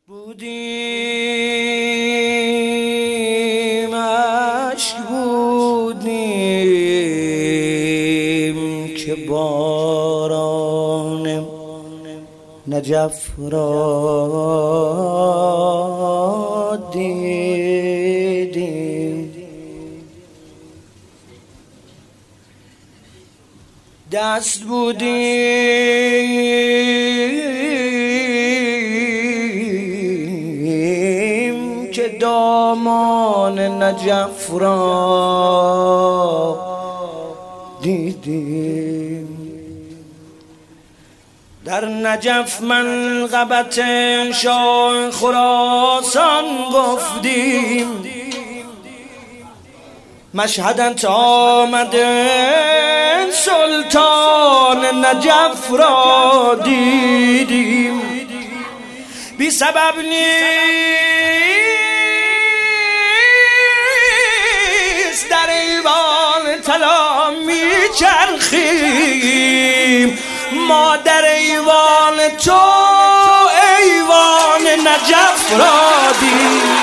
بودیم عشق بودیم که باران نجف را دیدیم. دست بودیم که دامان نجف را دیدیم. در نجف منقبت شاه خراسان گفتیم، مشهدت آمده سلطان نجف را دیدیم. بی سبب نیست در ایوان طلا میچرخیم، ما در ایوان تو ایوان نجف را دیدیم.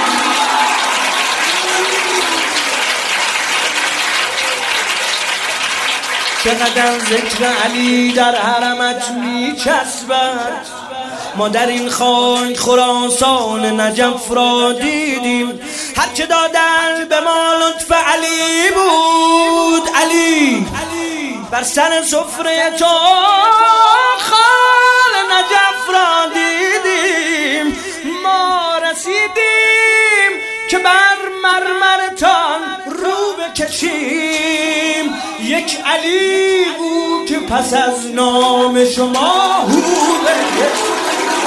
چقدر ذکر علی در حرمت میچسبد، ما در این خاک خراسان نجف را دیدیم. هرچه دادن به ما لطف علی بود، علی بر سر سفره تو خال نجف را دیدیم. ما رسیدیم که بر مرمرتان رو بکشیم، یک علی بود که پس از نام شما هو بکشیم.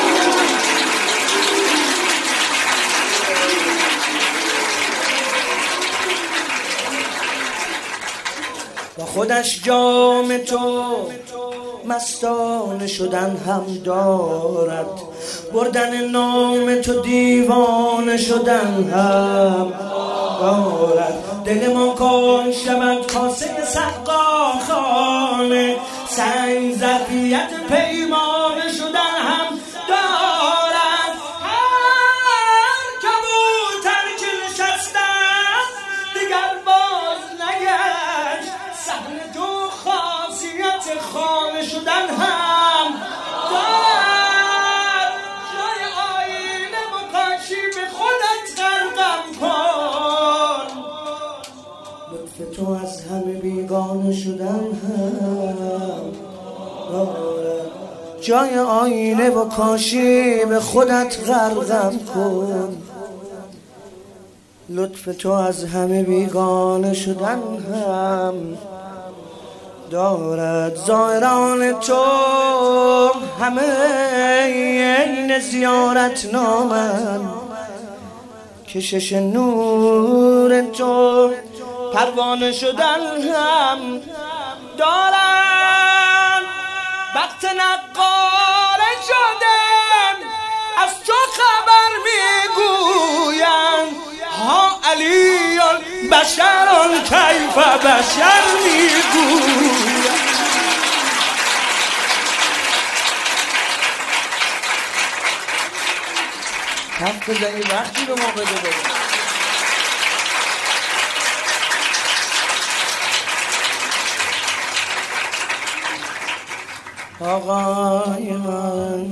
با خودش جام تو مستانه شدن هم دارد، بردن نام تو دیوانه شدن هم دارد. دل ما کن شود کاسه سقاخانه، سنگ ظرفیت پیمانه شدن هم دارد. هر کبوتر که نشستن دیگر باز نگشت، صحن تو خاصیت خانه شدن هم دارد. جای آینه مقاشی به خودت غرقم کن، لطف تو از همه بیگانه شدن هم دارد. جای آینه و کاشی به خودت غرقم کن، لطف تو از همه بیگانه شدن هم دارد. زائران تو همه این زیارت نامن، کشش نور تو پروانه شدن هم دارن. وقت نقاره شدن از تو خبر میگوین، ها علیان بشران کیف بشر میگوین. حرف بزنی وقتی به ما بده بده. آقای من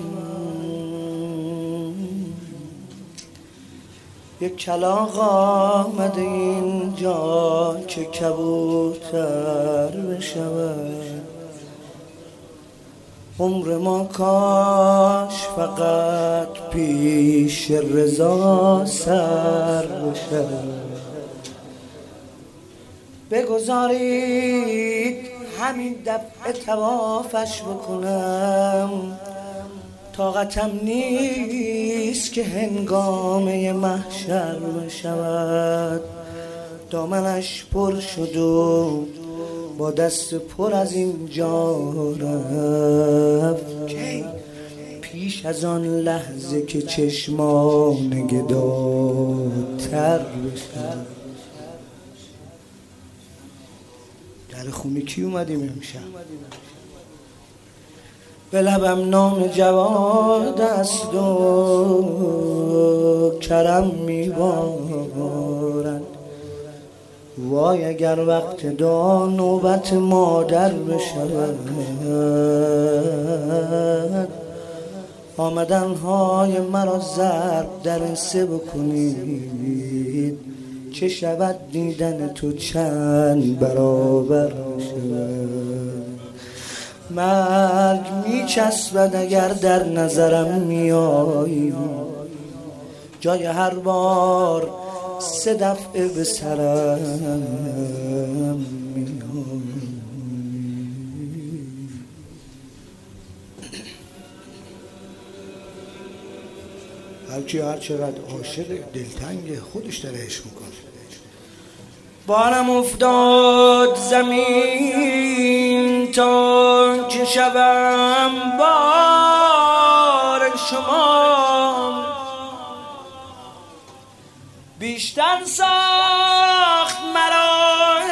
یک کلاغ آمده اینجا که کبوتر بشود. عمر ما کاش فقط پیش رضا سر بشود. بگذارید همین دفعه طوافش بکنم، طاقتم نیست که هنگامه محشر بشود. دامنش پر شد و با دست پر از اینجا رفت، پیش از آن لحظه که چشمان گداتر بشود. در خونه کی اومدیم امشب؟ به لبم نام جواد است و کرم میبارند. وای اگر وقت دعا نوبت مادر بشود، آمدن های مرا ضرب در سه بکنید، چه شود دیدن تو چند برابر شود. مرگ میچسبد اگر در نظرم میایی، جای هر بار 3 دفعه به سرم میایی. هرکی هر چقدر عاشق دلتنگ خودش داره عشق میکنه. بارم افتاد زمین تا که شوم بار شما، بیشتر ساخت مرا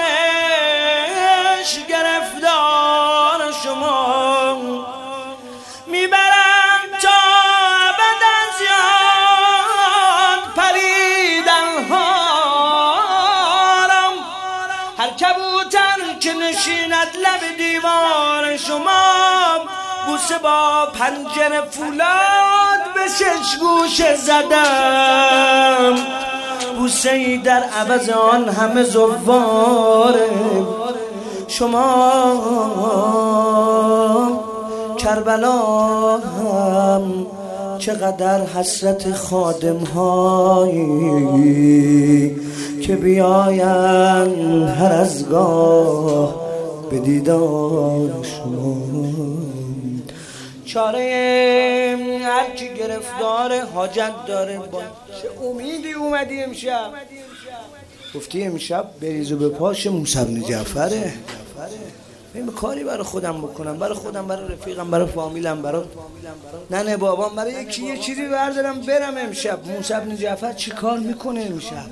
عشق گرفتار شما. میبرم تا ابد از یاد پریدن هارم، هر کبوتر که نشیند لب دیوار شما، بوسه با پنجره فولاد به 6 گوشه زدم. بوسه ای در عوض آن همه زوار شما. کربلا هم چقدر حسرت خادم هایی که بیاین هر از گاه به دیدار شما. چاره هر کی گرفتار حاجت داره، با چه امیدی اومدی امشب؟ گفتی امشب بریز به پاش موسی بن جعفره. من کاری برای خودم بکنم، برای خودم، برای رفیقم، برای فامیلم، برای ننه بابام، برای یکی یه چیزی بردارم برم امشب. موسی بن جعفر چی کار میکنه امشب؟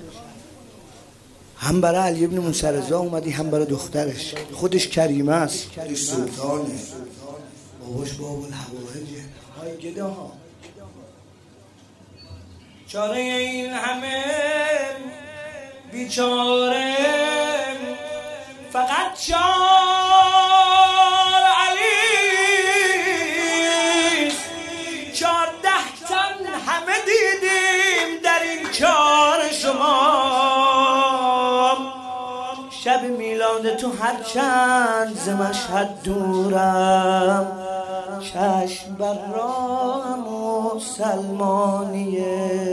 هم برای علی بن موسی رضا اومدی، هم برای دخترش. خودش کریمه است، خودش سلطانه، باباش باب الحوائجه. های گده ها، چاره این همه بیچاره فقط شار علیست. 14 تن همه دیدیم در این کار شما. شب میلاد تو هر چند ز مشهد دورم، چشم بر راهم و سلمانی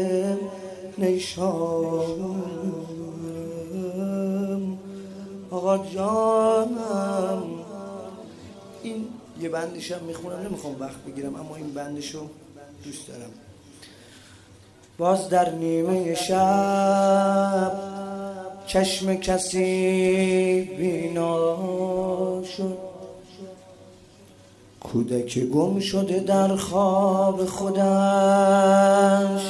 نیشانم. آقا جانم، این یه بندشم میخونم، نمیخوام وقت بگیرم، اما این بندشو دوست دارم. باز در نیمه شب چشم کسی بینا شد، کودک گم شده در خواب خودش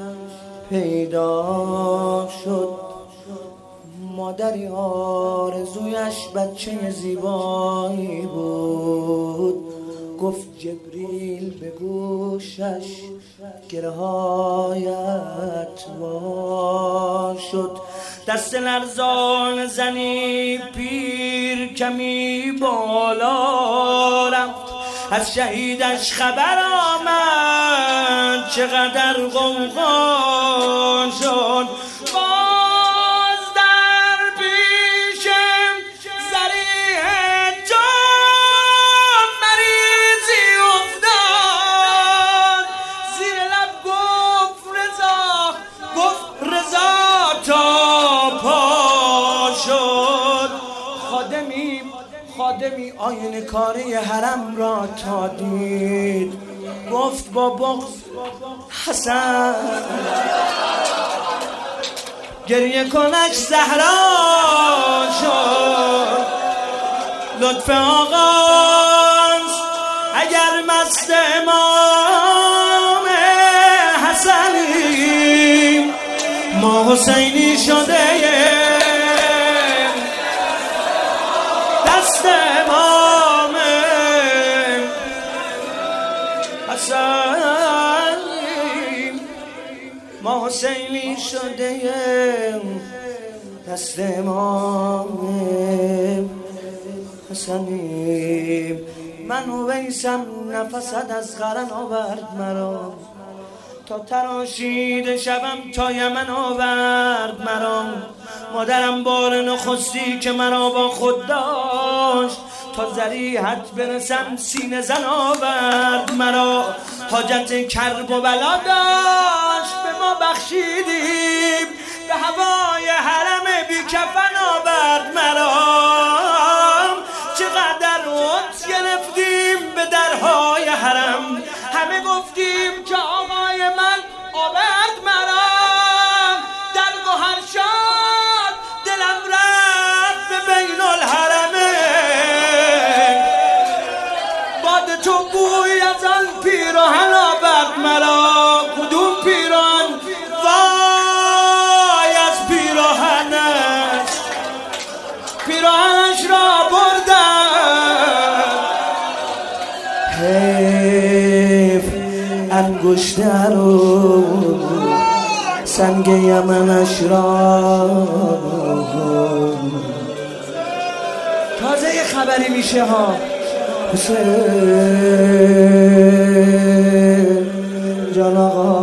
پیدا شد. مادری آرزویش بچه زیبایی بود، گفت جبریل به گوشش گرهایت وا شد. دست لرزان زنی پیر کمی بالا رفت، از شهیدش خبر آمد چقدر غوغا شد. باز در پیشم ذریع جان مریضی افتاد، زیر لب گفت رضا تا پا شد. خادمی آینه کاری حرم را تا دید، گفت با بغض حسن گریه کنش زهرا شد. لطف آقاست اگر مست امام حسنیم، ما حسینی شده دست امام حسنیم. ما حسینی شده دست امام حسنیم. من اویسم نفست از قرن آورد مرا، تا تراشید شبم تا یمن آورد مرا. مادرم بار نخستی که مرا با خود داشت، تا ذریحت برسم سینه زن آورد مرا. حاجت کرب و بلا داشت به ما بخشیدیم، به هوای حرم بی کفن آورد مرا. چقدر عطر گرفتیم به درهای حرم، همه گفتیم که آقای من آورد مرا. در گوهر شاد دلم رفت به بین الحرمه، باد تو بوی از آن پیراهن آورد مرا. کدوم پیراهن؟ وای از پیراهنش، پیراهنش را بردم. حیف انگشته رو سنگ یمنش را. تازه یه خبری میشه ها، حسین جان آقا